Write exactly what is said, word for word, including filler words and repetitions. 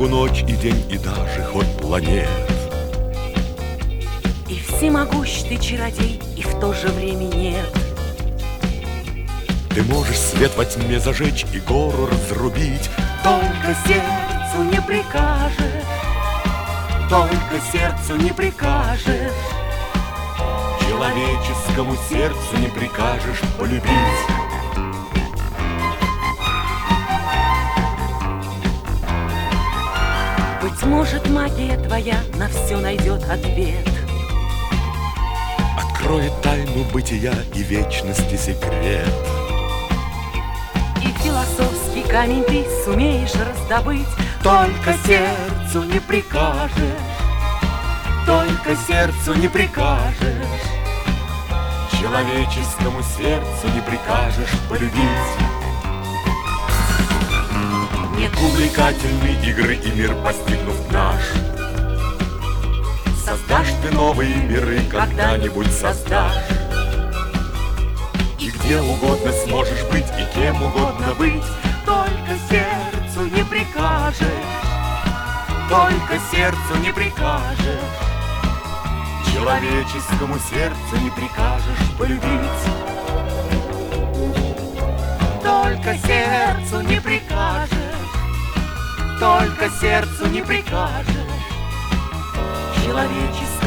Богу ночь и день, и даже ход планет. И всемогущ ты чародей, и в то же время нет. Ты можешь свет во тьме зажечь и гору разрубить, только сердцу не прикажешь, только сердцу не прикажешь, человеческому сердцу не прикажешь полюбить. Быть может, магия твоя на все найдет ответ, откроет тайну бытия и вечности секрет. И философский камень ты сумеешь раздобыть, только сердцу не прикажешь, только сердцу не прикажешь, человеческому сердцу не прикажешь полюбить. Нет увлекательной игры и мир, постигнув наш, создашь ты новые миры, когда-нибудь создашь. И где угодно сможешь быть, и кем угодно быть, только сердцу не прикажешь, только сердцу не прикажешь, человеческому сердцу не прикажешь полюбить. Только сердцу не прикажешь, только сердцу не прикажешь, человеческому